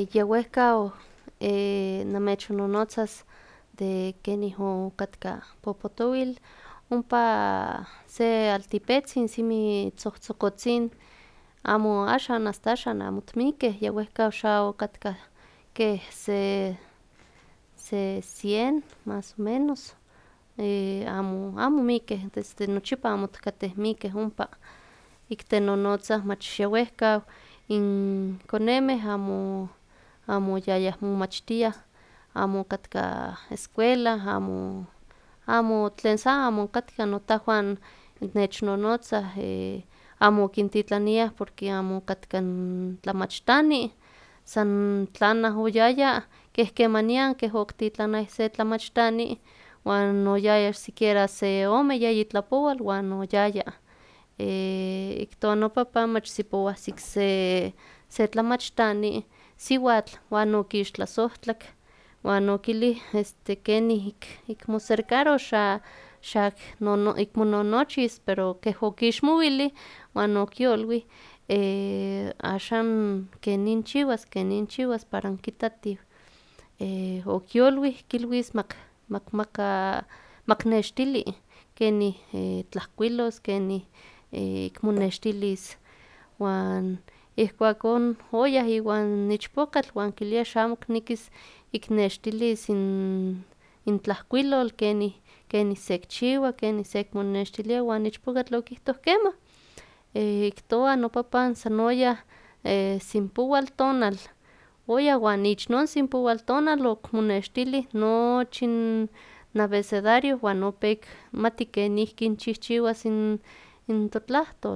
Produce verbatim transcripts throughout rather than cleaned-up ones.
yewehka eh, namechonnonotzas de kenih okatka popotowil ompa se altepetzin simi tzohtzokotzin amo axan asta axan amo timikeh yehwehka xa okatkah keh se se cien mas o menos eh, amo amo mikeh desde nochipa amo otkateh mikeh ompa ik tenonotzah mach yewehka n konemeh amo amo oyayah momachtiah amo okatka escuela amo amo tlen sa amo onkatka notahuan nechnonotzah eh, amo okintitlaniah porque amo okatka n tlamachtani san tlanah oyaya keh kemanian keh okititlanayah se tlamachtani wan oyaya sikiera se ome yeyi tlapowal wan oyaya eh, iktowa nopapan mach sipowa ahsik se se tlamachtani siuatl wan okixtlasohtlak wan okilih este kenih ik ikmocercaro xa xak nono ikmononochis pero keh okixmowilih wan okyolwih eh, axan kenin chiwas kenin chiwas para onkitatih eh, okyolwih kilwis mak makmaka maknextili kenih eh, tlahkuilos kenih eh, ikmonextilis wan ihkuakon oyah iwan ichpokatl wan kilia xamo nikis iknextilis n intlahkuilol kenih kenih sekchiua kenih sekmonextilia wan ichpokatl okihtoh kemah eh, kihtowa nopapan san oyah eh, sinpowal tonal oyah wan ich non sinpowal tonal okmonextilih nochi n abecedario wan opek mati kenihki kinchihchiwas n n totlahtol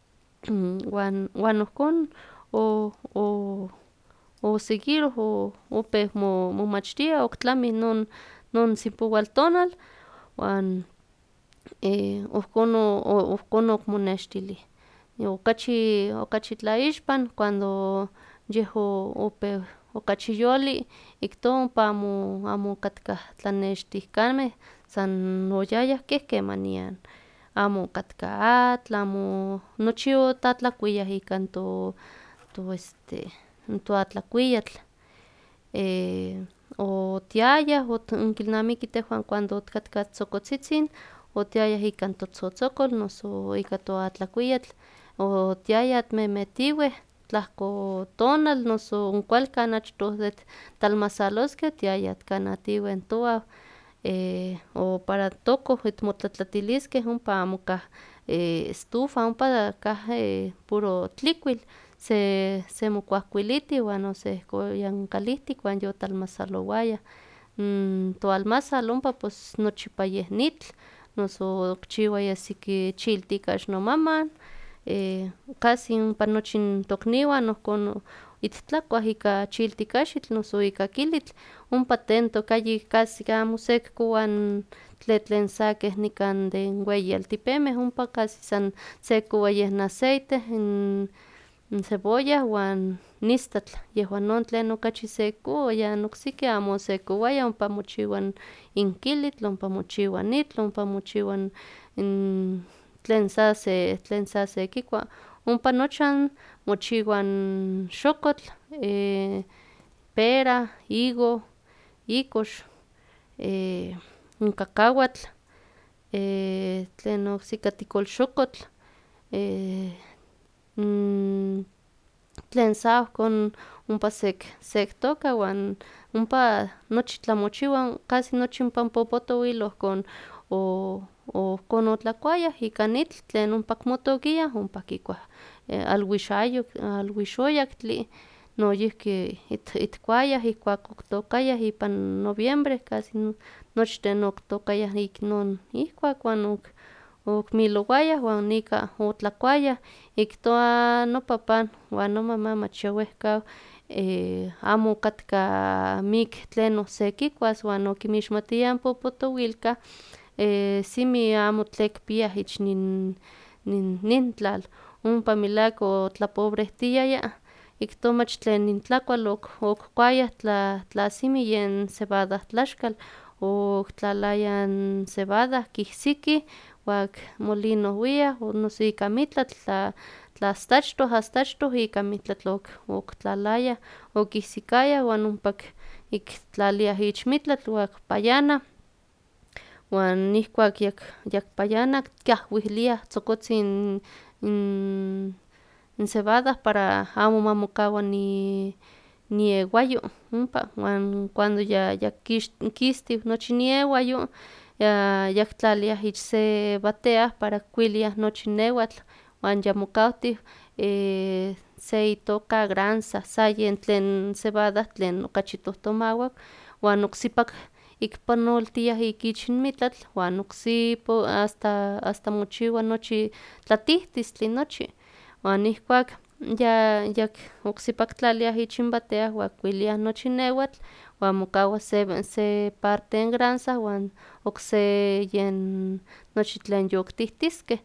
wan wan ohkon o o oseguiroh o opeu mo momachtia oktlamih non non sinpowal tonal wan eh, ohkon o ohkon okmonextilih okachi okachi tlaixpan cuando yeh o opeu okachi yoli iktowa ompa amo amo okatkah tlanextihkameh san oyayah keh kemanian amo okatka atl amo nochi otlatlakuiah ika to to este toatlakuiyatl eh, otiayah ot onkilnamiki tehwan cuando otikatkah tzokotzitzin otiayah ika totzotzokol noso ika toatlakuiyatl otiayah mehmetiweh tlahko tonal noso onkualkan achtoh de talmasaloskeh otiayah kanatiweh n toaw eh, o para tokoh itmotlatlatiliskeh ompa amo kah eh, estufa ompa kah eh, puro tlikuil se semokuahkuiliti wan osehkoyankalihtik wan yotalmasalowayah n toalmasal ompa pues nochipa yeh nitl noso kichiwaya siki chiltika ich nomaman eh, casi ompa nochi n tokniwan ohkon ittlakuah ika chiltikaxitl noso ika kilitl ompa tentok ayik casi amo sekikoua n tlen tlen sa keh nikan de weyi altepemeh ompa casi san sekikoua yeh n aceite n cebolla wan istatl yehuan non tlen okachi sekikoua yan oksiki amo osekikouaya ompa mochiwa n kilitl ompa mochiwa nitl ompa mochiwa n tlen sa se tlen sa sekikua ompa nochan mochiwa n xokotl eh, pera, higo, ikox eh, n cacahuatl eh, tlen oksika tikolxokotl eh, n tlen sa ohkon ompa sek sekitoka wan ompa nochi tlamochiwa casi nochi ompa popotowil ohkon o ohkon otlakuayah ika nitl tlen ompa motokiah ompa kikuah alwixayo alwixoyaktli noyihki it itkuayah ihkuak otokayah ipan noviembre casi nochten otokayah ik non ihkuak wan ok okmilowayah wan ika otlakuayah iktowa nopapan wan nomaman mach yowehka eh, amo okatka miek tlen osekikuas wan okinmixmatiah n popotowilkah eh, simi amo tlen kipiah ich nin nin nintlal ompa melahak otlapobrehtiaya iktowa mach tlen intlakual ok okkuayah tla tla simi yen cebada tlaxkal oktlalaya n cebada kihsiki wak molinoh wiah noso ika mitlatl tla tlastachtoh astachtoh ika mitlatl ok oktlalaya okihsikaya wan ompak ik tlaliah ich mitlatl wan payanah wan ihkuak yak yakpayana kiahwiliah tzokotzin n cebada para amo mamokaua ni niewayo ompa wan cuando ya yakix kistih nochi niewayo ya yaktlaliah ich se batea para kuiliah nochi nehuatl wan yamokawtih se itoka granza sa yen tlen cebada tlen okachi tohtomawak wan oksipak ik panoltiah ik ich mitlatl wan oksipa hasta hasta mochiwa nochi tlatihtzintli nochi wan ihkuak ya yak oksipa tlaliah ich n batea wan kuiliah nochi nehuatl wan mokawa se se parte n granza wan okse yen nochi tlen yoktihtiskeh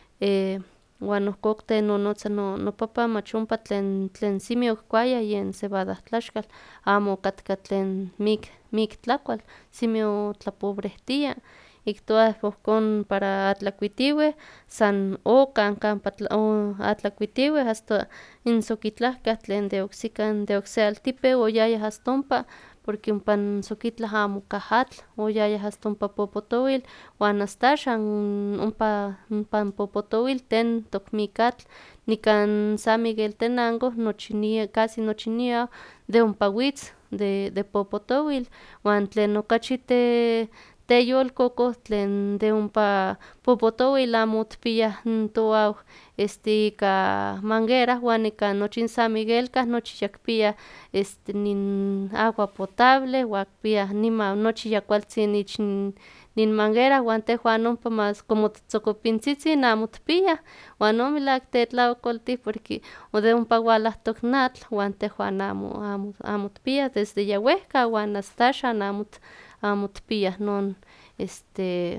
wan ohkon tenonotza nopapan mach ompa tlen tlen simi okuaya yen cebada tlaxkal amo okatka tlen mik mik tlakual simi otlapobrehtia kihtowa ohkon para atlakuitiweh san okan kampa atlakuitiweh hasta n sokitlahkah tlen de oksikan de okse altepeu oyayah hasta ompa porque ompa sokitlah amo kah atl oyayah hasta ompa popotowil wan hasta axan ompa ompa popotowil tentok mikatl nikan san miguel tenango nochi nie casi nochi nie de ompa witz de de popotowil wan tlen okachi te teyolkoko tlen de ompa popotowil amo otpiah n toaw este ika manguera wan ika nochi san miguel kah nochi yakpiah este nin agua potable wan kipia niman nochi ya kualtzin ich nin manguera wan tehwan ompa mas como titzokopintzitzin amo otpiah wan no melahak tetlaokoltih porque de ompa walahtok n atl wan tehwan amo amo amo otpiah desde ya wehka wan hasta axan amo amo otpiah non este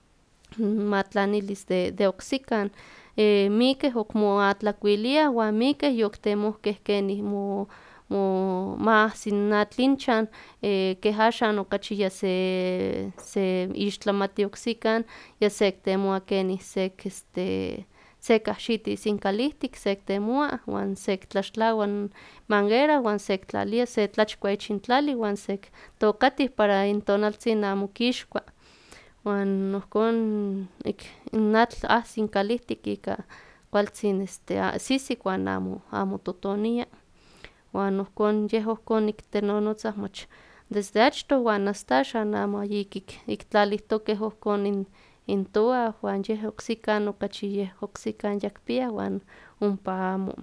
matlanilis de de oksikan miakeh okmoatlakuiliah wan miakeh yoktemohkeh kenih mo mo maahsi n atl inchan keh axan okachi yase se ixtlamati oksikan ya sekitemoa kenih sek este sekahxitis inkalihtik sekitemoa wan sektlaxtlawa n manguera wan sektlalia se tlachkua ich n tlali wan sektokatih para n tonaltzin amo kixkua wan ohkon ik n atl ahsi inkalihtik ika kualtzin este sisik wan amo amo totonia wan ohkon yeh ohkon niktenonotza mach desde achtoh wan hasta axan amo ayik ik tlalihtokeh ohkon n toaw wan yeh oksikan okachi yeh oksikan yakpiah wan ompa amo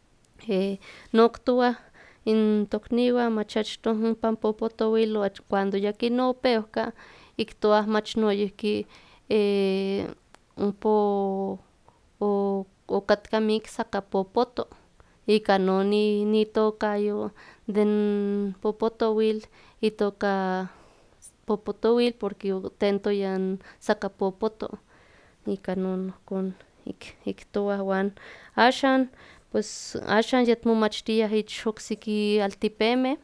no kitowah n tokniwan mach achtoh ompa popotowil cuando yakin opehka kihtowa mach noyihki ompa okatka miak sakapopoto ika no nitokayo de n popotowil itoka popotowil porque otentoya n sakapopoto ika non ohkon ik kihtowah wan axan pues axan yitmomachtiah ich oksiki altepemeh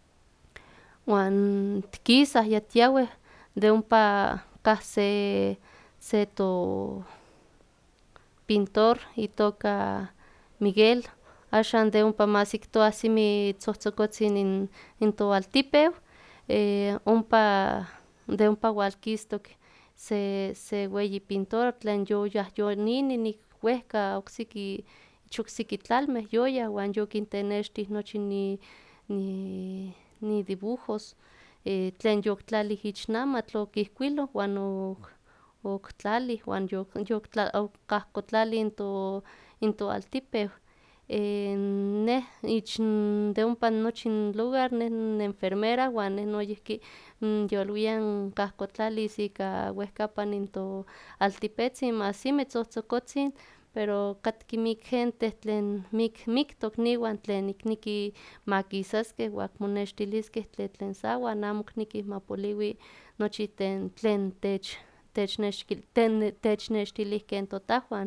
wan tikisah yatiaweh de ompa kah se se to pintor itoka miguel axan de ompa mas kihtowa simi tzohtzokotzin n toaltepeu ompa de ompa walkistok se se weyi pintor tlen yoyahyoninini ik wehka oksiki ich oksiki tlalmeh yoyah wan yokintenextih nochi ni ni nidibujos tlen yoktlali ich n amatl okihkuiloh wan ok oktlalih wan yok okahkotlali n to n toaltepeu neh ich n de ompa nochi n lugar neh nienfermera wan neh noyihki ninyolwia nkahkotlalis ika wehkapan n toaltepetzin mas simi tzohtzokotzin pero katki miak gente tlen mik miktok niwan tlen nikneki makisaskeh wan monextiliskeh tlen tlen sawa amo kinekih mapoliwi nochi tlen tlen tech technextilih ken totahwan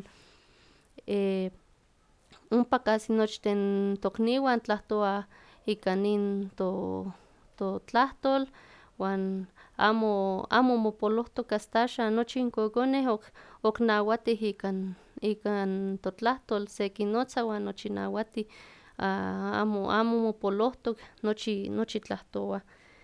ompa casi nochten tokniwan tlahtowah ika nin to totlahtol wan amo amo mopolohtok hasta axan nochi n kokoneh ok oknawatih ika ikan totlahtol sekinnotza wan nochi nawati a- amo amo mopolohtok nochi nochi tlahtowah.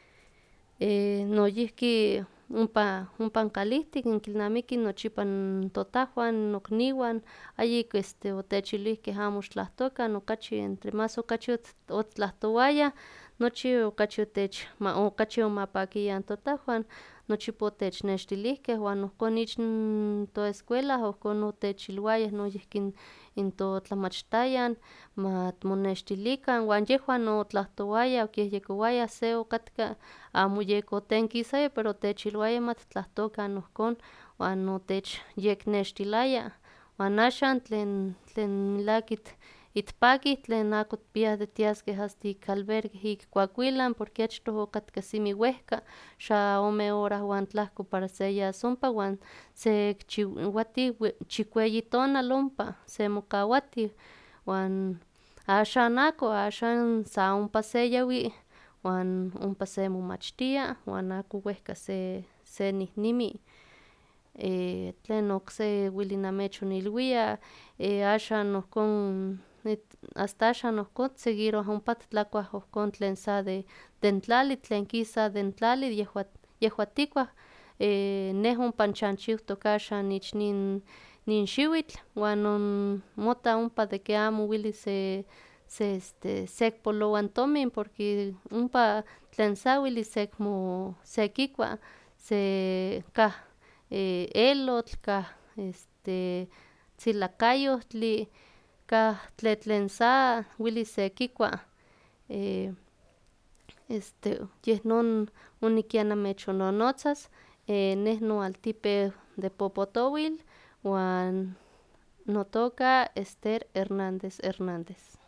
Noyihki ompa ompa kalihtik kilnamiki nochipa n totahwan nokniwan ayek este otechilihkeh amo xitlahtokan okachi entre mas okachi ot otlahtowayah nochi okachi otech okachi omapakiah n totahwan nochipa otechnextilihkeh wan nohkon ich n toescuela ohkon otechilwiayah noyihki n totlamachtayan ma timonextilikan wan yehwan otlahtowayah okiehyekowayah se okatka amo yek otenkisaya pero otechilwiaya ma titlahtokan nohkon wan otechyeknextilaya wan axan tlen tlen melahka it itpakih tlen ako tikpiah de tiaskeh asta ik albergue ik kuakuilan porque achtoh okatka semi wehka xa ome hora wan tlahko para se yas ompa wan sekchiwati chikueyi tonal ompa semokawati wan axan ako axan sa ompa seyawi wan ompa semomachtia wan ako wehka se senihnimi. Tlen okse wili namechonilwia axan ohkon asta axan ohkon seguirowa ompa titlakuah ohkon tlen sa de n tlali tlen kisa den tlali yehwa yehwa tikuah neh ompa nichanchiutok axan ich nin nin xiwitl wan non mota ompa de ke amo welis se se este sekpolowa n tomin porque ompa tlen sa welis sekmo sekikua se kah elotl kah este tzilakayohtli kah tle tlen sa welis sekikua este yeh non onikia namechononotzas neh noaltipe de popotowil wan notoka Ester Hernández Hernández.